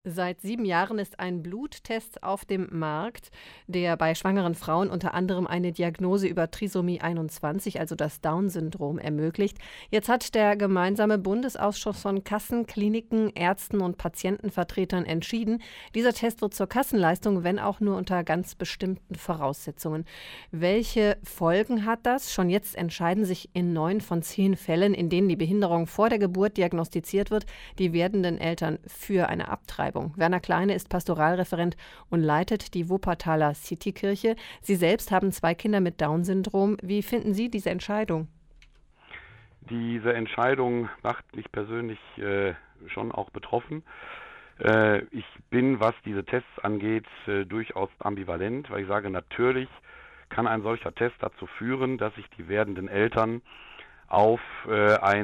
Seit 7 Jahren ist ein Bluttest auf dem Markt, der bei schwangeren Frauen unter anderem eine Diagnose über Trisomie 21, also das Down-Syndrom, ermöglicht. Jetzt hat der gemeinsame Bundesausschuss von Kassen, Kliniken, Ärzten und Patientenvertretern entschieden, dieser Test wird zur Kassenleistung, wenn auch nur unter ganz bestimmten Voraussetzungen. Welche Folgen hat das? Schon jetzt entscheiden sich in 9 von 10 Fällen, in denen die Behinderung vor der Geburt diagnostiziert wird, die werdenden Eltern für eine Abtreibung. Werner Kleine ist Pastoralreferent und leitet die Wuppertaler Citykirche. Sie selbst haben 2 Kinder mit Down-Syndrom. Wie finden Sie diese Entscheidung? Diese Entscheidung macht mich persönlich schon auch betroffen. Ich bin, was diese Tests angeht, durchaus ambivalent, weil ich sage, natürlich kann ein solcher Test dazu führen, dass sich die werdenden Eltern auf ein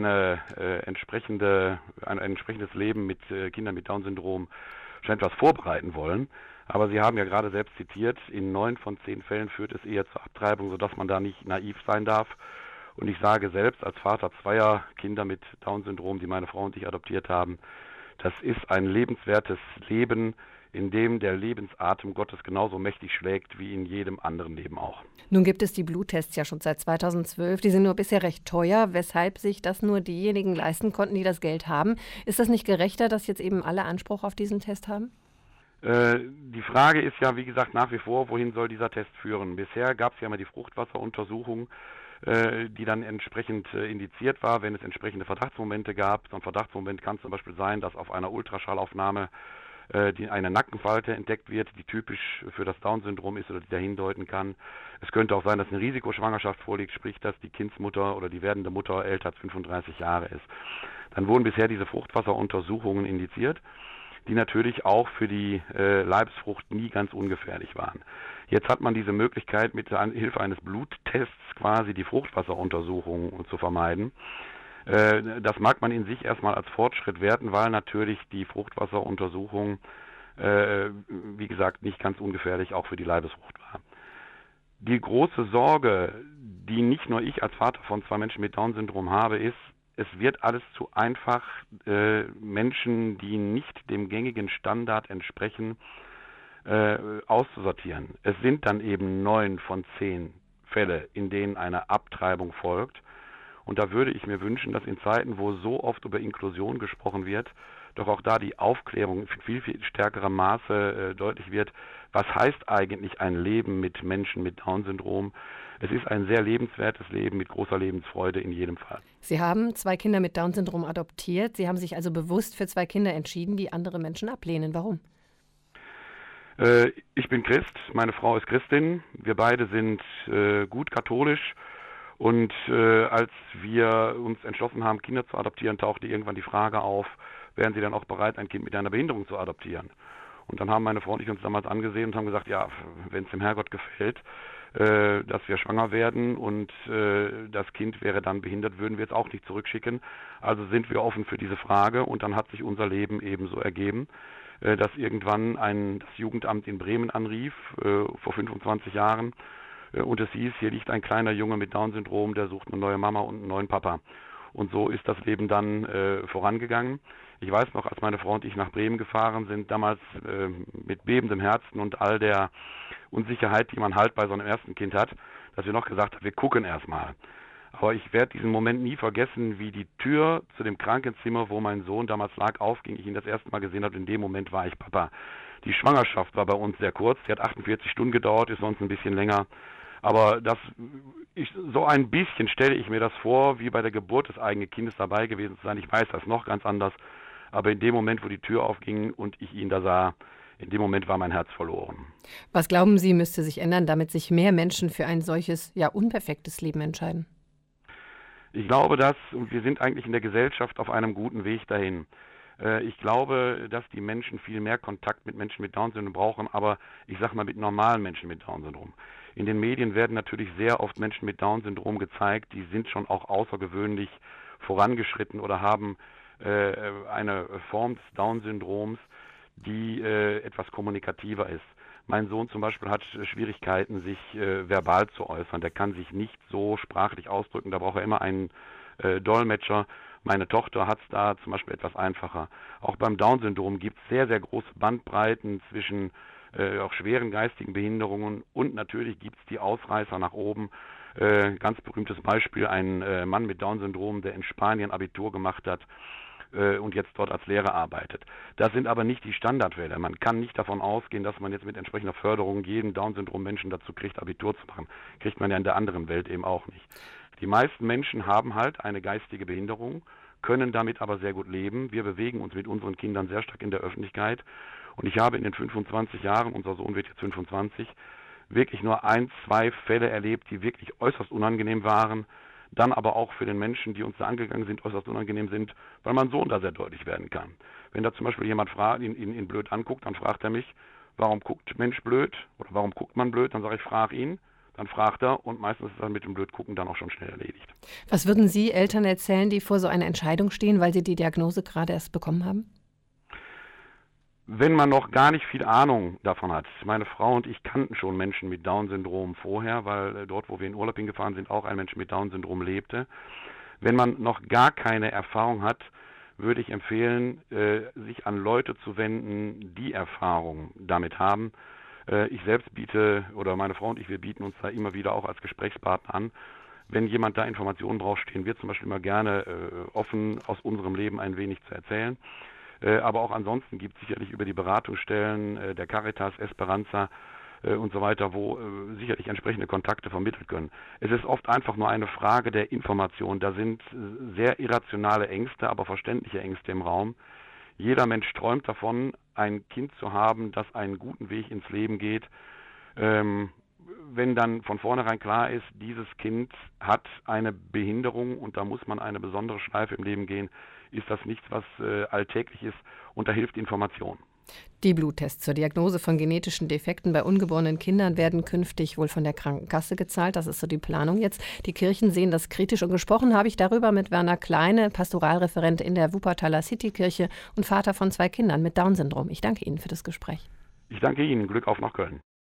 entsprechendes Leben mit Kindern mit Down-Syndrom schon etwas vorbereiten wollen. Aber Sie haben ja gerade selbst zitiert, in 9 von 10 Fällen führt es eher zur Abtreibung, sodass man da nicht naiv sein darf. Und ich sage selbst als Vater 2 Kinder mit Down-Syndrom, die meine Frau und ich adoptiert haben, das ist ein lebenswertes Leben, in dem der Lebensatem Gottes genauso mächtig schlägt wie in jedem anderen Leben auch. Nun gibt es die Bluttests ja schon seit 2012. Die sind nur bisher recht teuer, weshalb sich das nur diejenigen leisten konnten, die das Geld haben. Ist das nicht gerechter, dass jetzt eben alle Anspruch auf diesen Test haben? Die Frage ist ja, wie gesagt, nach wie vor, wohin soll dieser Test führen? Bisher gab es ja mal die Fruchtwasseruntersuchung, die dann entsprechend indiziert war, wenn es entsprechende Verdachtsmomente gab. So ein Verdachtsmoment kann zum Beispiel sein, dass auf einer Ultraschallaufnahme eine Nackenfalte entdeckt wird, die typisch für das Down-Syndrom ist oder die da hindeuten kann. Es könnte auch sein, dass eine Risikoschwangerschaft vorliegt, sprich, dass die Kindsmutter oder die werdende Mutter älter als 35 Jahre ist. Dann wurden bisher diese Fruchtwasseruntersuchungen indiziert, die natürlich auch für die Leibesfrucht nie ganz ungefährlich waren. Jetzt hat man diese Möglichkeit, mit Hilfe eines Bluttests quasi die Fruchtwasseruntersuchung zu vermeiden. Das mag man in sich erstmal als Fortschritt werten, weil natürlich die Fruchtwasseruntersuchung, wie gesagt, nicht ganz ungefährlich auch für die Leibesfrucht war. Die große Sorge, die nicht nur ich als Vater von 2 Menschen mit Down-Syndrom habe, ist, es wird alles zu einfach, Menschen, die nicht dem gängigen Standard entsprechen, auszusortieren. Es sind dann eben 9 von 10 Fälle, in denen eine Abtreibung folgt. Und da würde ich mir wünschen, dass in Zeiten, wo so oft über Inklusion gesprochen wird, doch auch da die Aufklärung in viel, viel stärkerem Maße deutlich wird, was heißt eigentlich ein Leben mit Menschen mit Down-Syndrom. Es ist ein sehr lebenswertes Leben mit großer Lebensfreude in jedem Fall. Sie haben 2 Kinder mit Down-Syndrom adoptiert. Sie haben sich also bewusst für 2 Kinder entschieden, die andere Menschen ablehnen. Warum? Ich bin Christ, meine Frau ist Christin. Wir beide sind gut katholisch. Und als wir uns entschlossen haben, Kinder zu adoptieren, tauchte irgendwann die Frage auf, wären Sie dann auch bereit, ein Kind mit einer Behinderung zu adoptieren? Und dann haben meine Frau und ich uns damals angesehen und haben gesagt, ja, wenn es dem Herrgott gefällt, dass wir schwanger werden und das Kind wäre dann behindert, würden wir es auch nicht zurückschicken. Also sind wir offen für diese Frage und dann hat sich unser Leben ebenso ergeben, dass irgendwann das Jugendamt in Bremen anrief, vor 25 Jahren, und es hieß, hier liegt ein kleiner Junge mit Down-Syndrom, der sucht eine neue Mama und einen neuen Papa. Und so ist das Leben dann vorangegangen. Ich weiß noch, als meine Frau und ich nach Bremen gefahren sind, damals mit bebendem Herzen und all der Unsicherheit, die man halt bei so einem ersten Kind hat, dass wir noch gesagt haben, wir gucken erstmal. Aber ich werde diesen Moment nie vergessen, wie die Tür zu dem Krankenzimmer, wo mein Sohn damals lag, aufging. Ich ihn das erste Mal gesehen habe. In dem Moment war ich Papa. Die Schwangerschaft war bei uns sehr kurz. Sie hat 48 Stunden gedauert, ist sonst ein bisschen länger. Aber so ein bisschen stelle ich mir das vor, wie bei der Geburt des eigenen Kindes dabei gewesen zu sein. Ich weiß das noch ganz anders. Aber in dem Moment, wo die Tür aufging und ich ihn da sah, in dem Moment war mein Herz verloren. Was glauben Sie, müsste sich ändern, damit sich mehr Menschen für ein solches, ja, unperfektes Leben entscheiden? Ich glaube, und wir sind eigentlich in der Gesellschaft auf einem guten Weg dahin. Ich glaube, dass die Menschen viel mehr Kontakt mit Menschen mit Down-Syndrom brauchen, aber ich sage mal mit normalen Menschen mit Down-Syndrom. In den Medien werden natürlich sehr oft Menschen mit Down-Syndrom gezeigt, die sind schon auch außergewöhnlich vorangeschritten oder haben eine Form des Down-Syndroms, die etwas kommunikativer ist. Mein Sohn zum Beispiel hat Schwierigkeiten, sich verbal zu äußern. Der kann sich nicht so sprachlich ausdrücken. Da braucht er immer einen Dolmetscher. Meine Tochter hat es da zum Beispiel etwas einfacher. Auch beim Down-Syndrom gibt es sehr, sehr große Bandbreiten zwischen auch schweren geistigen Behinderungen und natürlich gibt es die Ausreißer nach oben. Ganz berühmtes Beispiel, ein Mann mit Down-Syndrom, der in Spanien Abitur gemacht hat und jetzt dort als Lehrer arbeitet. Das sind aber nicht die Standardfälle. Man kann nicht davon ausgehen, dass man jetzt mit entsprechender Förderung jeden Down-Syndrom-Menschen dazu kriegt, Abitur zu machen. Kriegt man ja in der anderen Welt eben auch nicht. Die meisten Menschen haben halt eine geistige Behinderung, können damit aber sehr gut leben. Wir bewegen uns mit unseren Kindern sehr stark in der Öffentlichkeit. Und ich habe in den 25 Jahren, unser Sohn wird jetzt 25, wirklich nur 1, 2 Fälle erlebt, die wirklich äußerst unangenehm waren, dann aber auch für den Menschen, die uns da angegangen sind, äußerst unangenehm sind, weil mein Sohn da sehr deutlich werden kann. Wenn da zum Beispiel jemand ihn blöd anguckt, dann fragt er mich, warum guckt Mensch blöd oder warum guckt man blöd, dann sage ich, frag ihn. Dann fragt er und meistens ist dann mit dem Blödgucken dann auch schon schnell erledigt. Was würden Sie Eltern erzählen, die vor so einer Entscheidung stehen, weil sie die Diagnose gerade erst bekommen haben? Wenn man noch gar nicht viel Ahnung davon hat. Meine Frau und ich kannten schon Menschen mit Down-Syndrom vorher, weil dort, wo wir in Urlaub hingefahren sind, auch ein Mensch mit Down-Syndrom lebte. Wenn man noch gar keine Erfahrung hat, würde ich empfehlen, sich an Leute zu wenden, die Erfahrung damit haben. Ich selbst biete, oder meine Frau und ich, wir bieten uns da immer wieder auch als Gesprächspartner an. Wenn jemand da Informationen braucht, stehen wir zum Beispiel immer gerne offen, aus unserem Leben ein wenig zu erzählen. Aber auch ansonsten gibt es sicherlich über die Beratungsstellen der Caritas, Esperanza und so weiter, wo sicherlich entsprechende Kontakte vermittelt können. Es ist oft einfach nur eine Frage der Information. Da sind sehr irrationale Ängste, aber verständliche Ängste im Raum. Jeder Mensch träumt davon, ein Kind zu haben, das einen guten Weg ins Leben geht. Wenn dann von vornherein klar ist, dieses Kind hat eine Behinderung und da muss man eine besondere Schleife im Leben gehen, ist das nichts, was alltäglich ist und da hilft Information. Die Bluttests zur Diagnose von genetischen Defekten bei ungeborenen Kindern werden künftig wohl von der Krankenkasse gezahlt. Das ist so die Planung jetzt. Die Kirchen sehen das kritisch und gesprochen habe ich darüber mit Werner Kleine, Pastoralreferent in der Wuppertaler Citykirche und Vater von 2 Kindern mit Down-Syndrom. Ich danke Ihnen für das Gespräch. Ich danke Ihnen. Glück auf nach Köln.